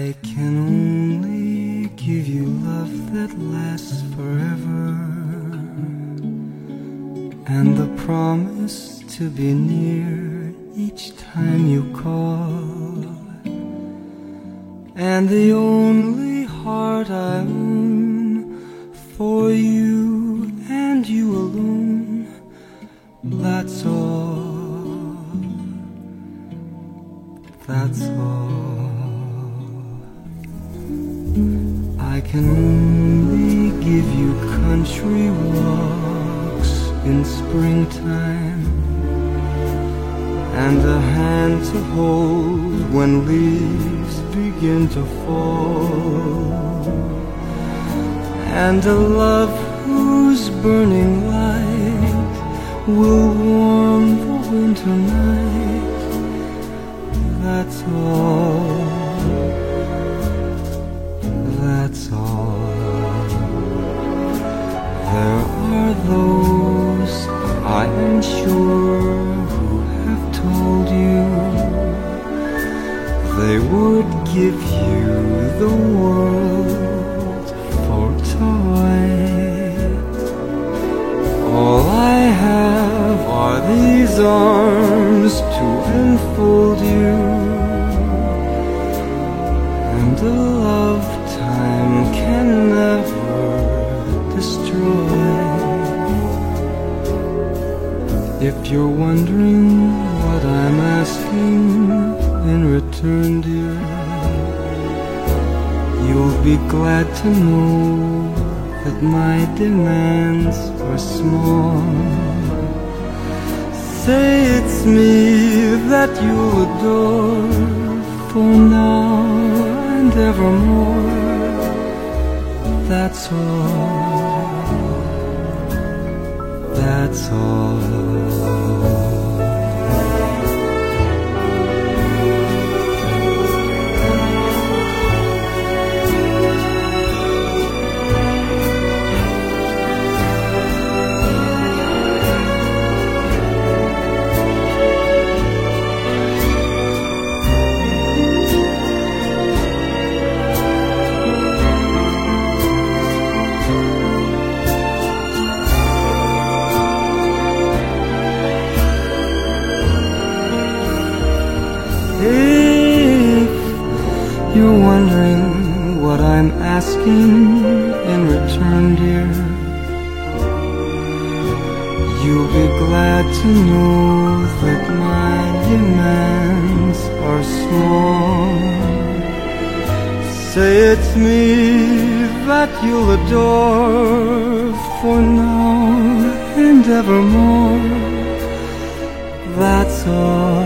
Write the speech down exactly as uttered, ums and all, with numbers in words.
I can only give you love that lasts forever, and the promise to be near each time you call, and the only heart I own for you and you alone. That's all, that's all. I can only give you country walks in springtime, and a hand to hold when leaves begin to fall, and a love whose burning light will warm the winter night. That's all, that's all. There are those, I am sure, who have told you they would give you the world for toys. All I have are these arms to enfold you, and a lifetime can never destroy. If you're wondering what I'm asking in return, dear, you'll be glad to know that my demands are small. Say it's me that you'll adore for now and evermore. That's all, that's all. If you're wondering what I'm asking in return, dear, you'll be glad to know that my demands are small. Say it's me that you'll adore for now and evermore. That's all,